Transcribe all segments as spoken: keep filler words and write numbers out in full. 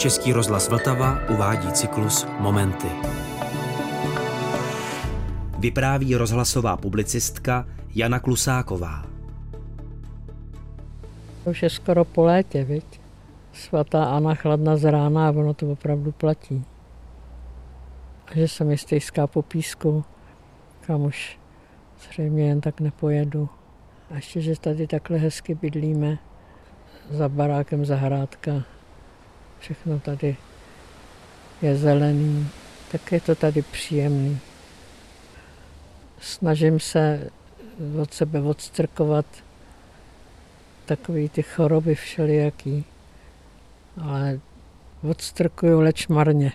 Český rozhlas Vltava uvádí cyklus Momenty. Vypráví rozhlasová publicistka Jana Klusáková. Už je skoro po létě, viď? Svatá Anna chladna z rána a ono to opravdu platí. A že se mi stejská po písku, kam už zřejmě jen tak nepojedu. A ještě, že tady takhle hezky bydlíme, za barákem zahrádka. Všechno tady je zelený, tak je to tady příjemný. Snažím se od sebe odstrkovat takový ty choroby všelijaký, ale odstrkuju leč marně.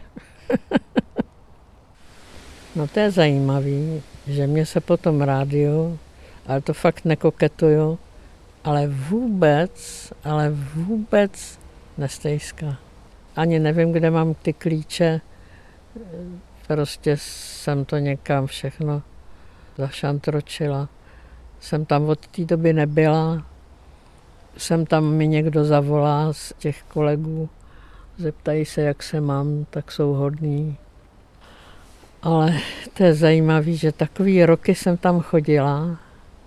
No to je zajímavý, že mě se potom rádiu, ale to fakt nekoketuju, ale vůbec, ale vůbec nestejská. Ani nevím, kde mám ty klíče, prostě jsem to někam všechno zašantročila. Jsem tam od té doby nebyla, jsem tam mi někdo zavolá z těch kolegů, zeptají se, jak se mám, tak jsou hodný. Ale to je zajímavé, že takový roky jsem tam chodila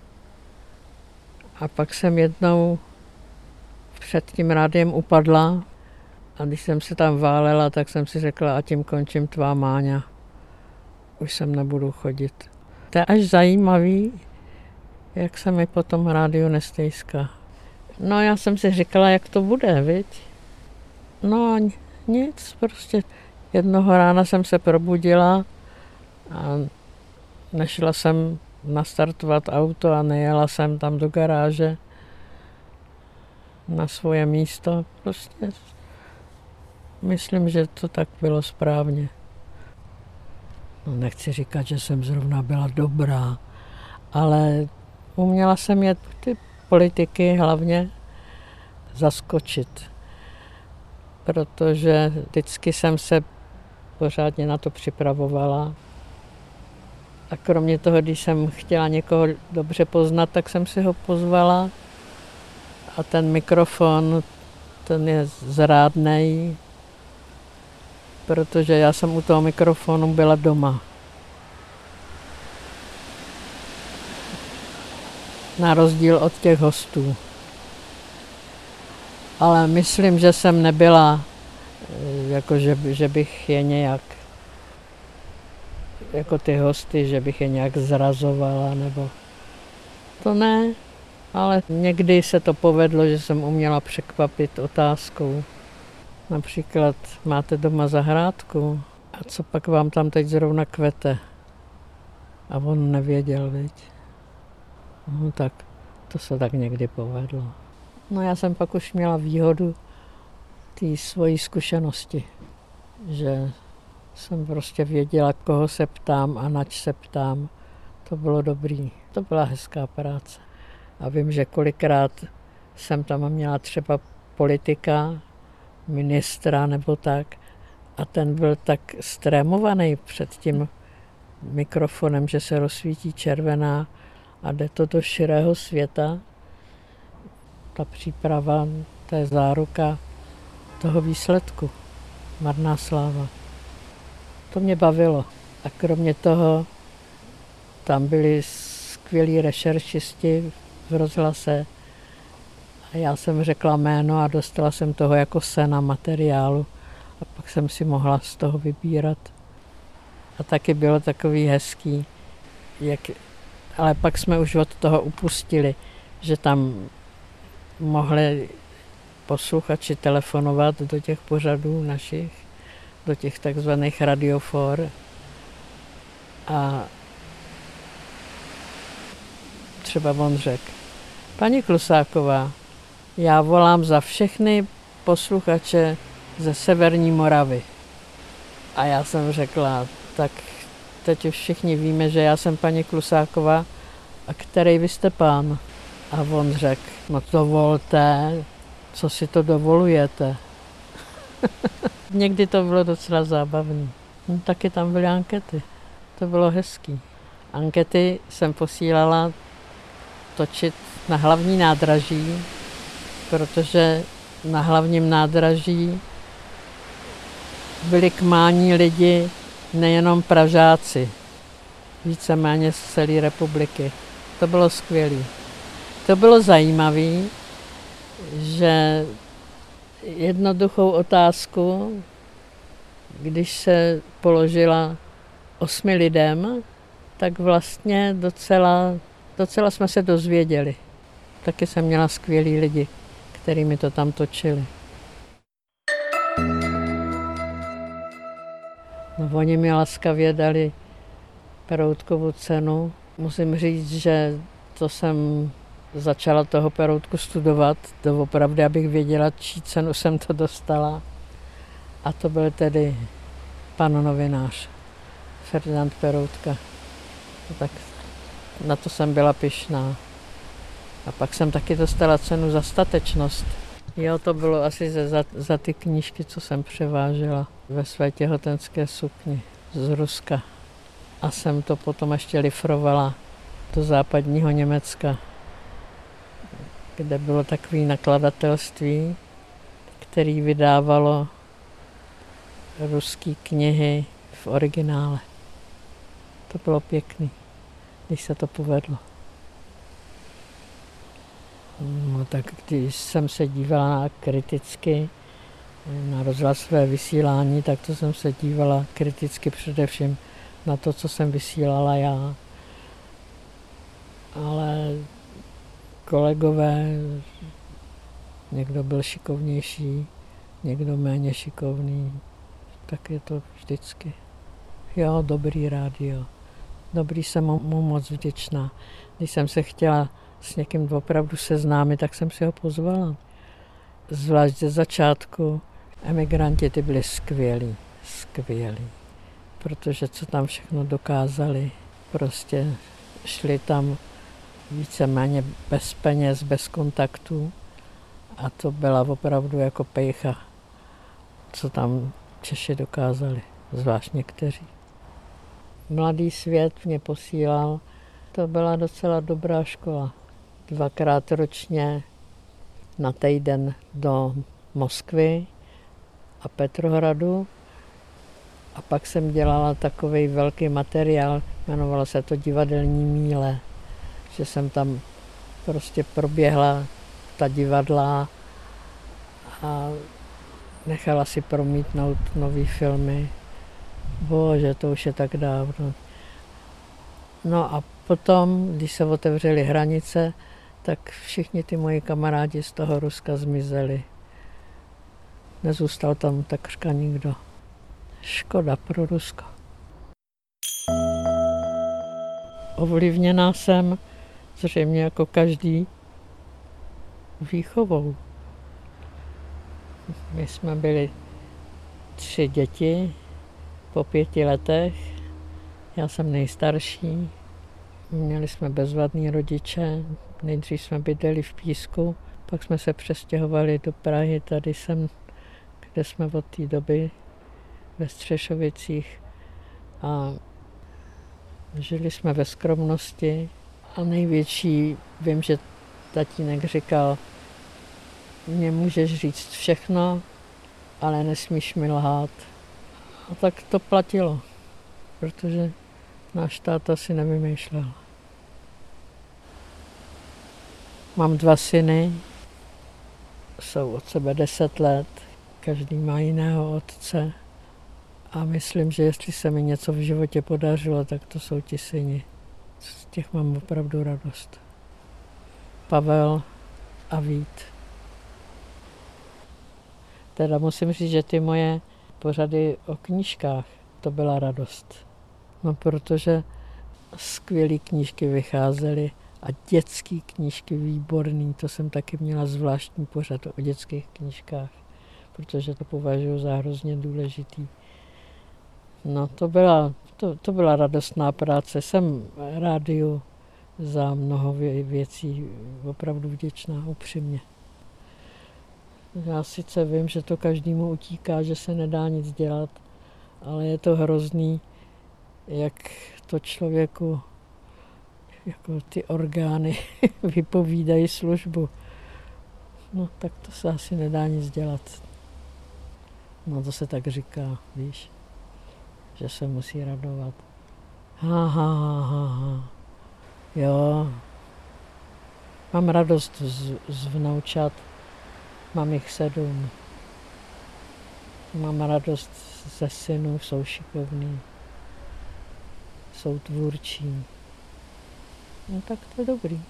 a pak jsem jednou před tím rádiem upadla a když jsem se tam válela, tak jsem si řekla, a tím končím tvá Máňa. Už sem nebudu chodit. To je až zajímavý, jak se mi potom rádiu nestejská. No já jsem si říkala, jak to bude, viď? No a nic, prostě jednoho rána jsem se probudila a nešla jsem nastartovat auto a nejela jsem tam do garáže na svoje místo. Prostě myslím, že to tak bylo správně. No, nechci říkat, že jsem zrovna byla dobrá, ale uměla jsem je ty politiky hlavně zaskočit, protože vždycky jsem se pořádně na to připravovala. A kromě toho, když jsem chtěla někoho dobře poznat, tak jsem si ho pozvala a ten mikrofon, ten je zrádnej, protože já jsem u toho mikrofonu byla doma. Na rozdíl od těch hostů. Ale myslím, že jsem nebyla, jako že, že bych je nějak, jako ty hosty, že bych je nějak zrazovala, nebo to ne, ale někdy se to povedlo, že jsem uměla překvapit otázkou. Například, máte doma zahrádku? A co pak vám tam teď zrovna kvete? A on nevěděl, viď? No tak, to se tak někdy povedlo. No já jsem pak už měla výhodu té svojí zkušenosti, že jsem prostě věděla, koho se ptám a nač se ptám. To bylo dobrý, to byla hezká práce. A vím, že kolikrát jsem tam měla třeba politika, ministra nebo tak, a ten byl tak strémovaný před tím mikrofonem, že se rozsvítí červená a jde to do širého světa. Ta příprava, to je záruka toho výsledku. Marná sláva. To mě bavilo. A kromě toho tam byli skvělí rešeršisti v rozhlase. A já jsem řekla jméno a dostala jsem toho jako sena materiálu. A pak jsem si mohla z toho vybírat. A taky bylo takový hezký. Jak, ale pak jsme už od toho upustili, že tam mohli posluchači telefonovat do těch pořadů našich, do těch takzvaných radiofor. A třeba on řekl, paní Klusáková, já volám za všechny posluchače ze Severní Moravy. A já jsem řekla, tak teď už všichni víme, že já jsem paní Klusáková, a který vy jste pán? A on řekl, no dovolte, co si to dovolujete. Někdy to bylo docela zábavné. No, taky tam byly ankety. To bylo hezký. Ankety jsem posílala točit na hlavní nádraží, protože na hlavním nádraží byli k mání lidi, nejenom Pražáci, víceméně z celé republiky. To bylo skvělé. To bylo zajímavé, že jednoduchou otázku, když se položila osmi lidem, tak vlastně docela, docela jsme se dozvěděli. Taky jsem měla skvělý lidi, který mi to tam točili. No, oni mi laskavě dali Peroutkovu cenu. Musím říct, že to jsem začala toho Peroutku studovat, doopravdy, abych věděla, čí cenu jsem to dostala. A to byl tedy pan novinář Ferdinand Peroutka. Tak na to jsem byla pyšná. A pak jsem taky dostala cenu za statečnost. Jo, to bylo asi za, za ty knížky, co jsem převážela ve své těhotenské sukni z Ruska. A jsem to potom ještě lifrovala do západního Německa, kde bylo takové nakladatelství, které vydávalo ruské knihy v originále. To bylo pěkný, když se to povedlo. No tak když jsem se dívala kriticky na rozhlasové vysílání, tak to jsem se dívala kriticky především na to, co jsem vysílala já. Ale kolegové, někdo byl šikovnější, někdo méně šikovný, tak je to vždycky. Jo, dobrý rádio. Dobrý, jsem mu moc vděčná. Když jsem se chtěla s někým opravdu seznámit, tak jsem si ho pozvala. Zvlášť ze začátku emigranti, ty byli skvělí, skvělí. Protože co tam všechno dokázali, prostě šli tam víceméně bez peněz, bez kontaktů a to byla opravdu jako pejcha, co tam Češi dokázali, zvlášť někteří. Mladý svět mě posílal, to byla docela dobrá škola. Dvakrát ročně na týden do Moskvy a Petrohradu. A pak jsem dělala takový velký materiál, jmenovalo se to Divadelní míle, že jsem tam prostě proběhla ta divadla a nechala si promítnout nový filmy. Bože, to už je tak dávno. No a potom, když se otevřely hranice, tak všichni ty moji kamarádi z toho Ruska zmizeli. Nezůstal tam takřka nikdo. Škoda pro Rusko. Ovlivněná jsem zřejmě jako každý výchovou. My jsme byli tři děti po pěti letech. Já jsem nejstarší. Měli jsme bezvadný rodiče. Nejdřív jsme bydleli v Písku, pak jsme se přestěhovali do Prahy. Tady jsem, kde jsme od té doby ve Střešovicích. A žili jsme ve skromnosti. A největší, vím, že tatínek říkal, mně můžeš říct všechno, ale nesmíš mi lhát. A tak to platilo, protože náš táta si nevymýšlel. Mám dva syny, jsou od sebe deset let, každý má jiného otce. A myslím, že jestli se mi něco v životě podařilo, tak to jsou ti syni. Z těch mám opravdu radost. Pavel a Vít. Teda musím říct, že ty moje pořady o knížkách, to byla radost. No, protože skvělé knížky vycházely a dětské knížky výborný. To jsem taky měla zvláštní pořad o dětských knížkách, protože to považuji za hrozně důležitý. No, to byla, to, to byla radostná práce. Jsem rádiu za mnoho věcí opravdu vděčná, upřímně. Já sice vím, že to každému utíká, že se nedá nic dělat, ale je to hrozný, jak to člověku, jako ty orgány vypovídají službu. No tak to se asi nedá nic dělat. No to se tak říká, víš, že se musí radovat. Ha, ha, ha, ha, ha. Jo, mám radost z, z vnoučat, mám jich sedm. Mám radost ze synů, jsou šikovní, jsou tvůrčí. No tak to je dobrý.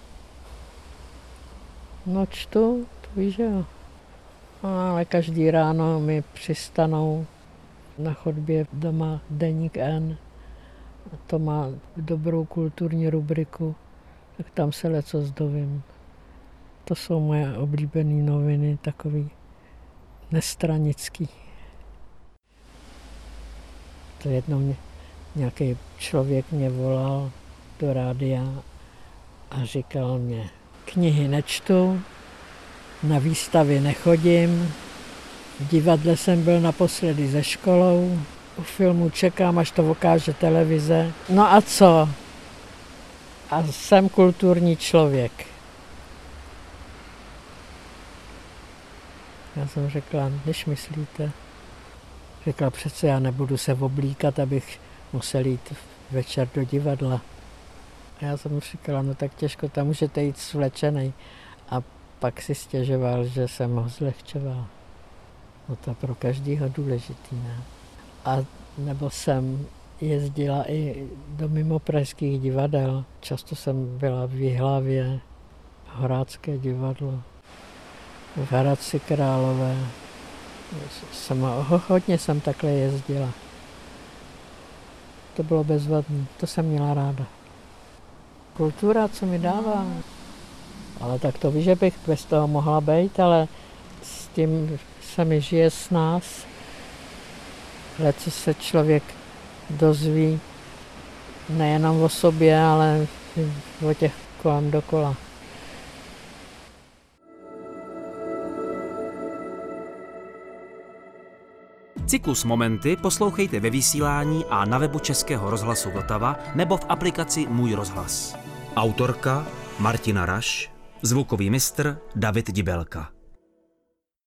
No čtu, to víš, že jo. Ale každý ráno mi přistanou na chodbě doma Deník N. To má dobrou kulturní rubriku, tak tam se lecos dovím. To jsou moje oblíbené noviny, takový nestranický. To jednou mě, nějaký člověk mě volal do rádia a říkal mě, knihy nečtu, na výstavy nechodím, v divadle jsem byl naposledy se školou, u filmu čekám, až to ukáže televize. No a co? A jsem kulturní člověk. Já jsem řekla, když myslíte? Řekla, přece já nebudu se oblíkat, abych musel jít večer do divadla. A já jsem říkala, no tak těžko, tam můžete jít svlečenej. A pak si stěžoval, že jsem ho zlehčoval. No to pro každýho důležitý, ne? A nebo jsem jezdila i do mimopražských divadel. Často jsem byla v Jihlavě, Horácké divadlo, v Hradci Králové. Jsem, hodně jsem takhle jezdila. To bylo bezvadné, to jsem měla ráda. Kultura, co mi dává. Ale tak to víš, že bych bez toho mohla být, ale s tím se mi žije s nás. Ale co se člověk dozví nejenom o sobě, ale o těch kolem dokola. Cyklus Momenty poslouchejte ve vysílání a na webu Českého rozhlasu Vltava nebo v aplikaci Můj rozhlas. Autorka Martina Raš, zvukový mistr David Dibelka.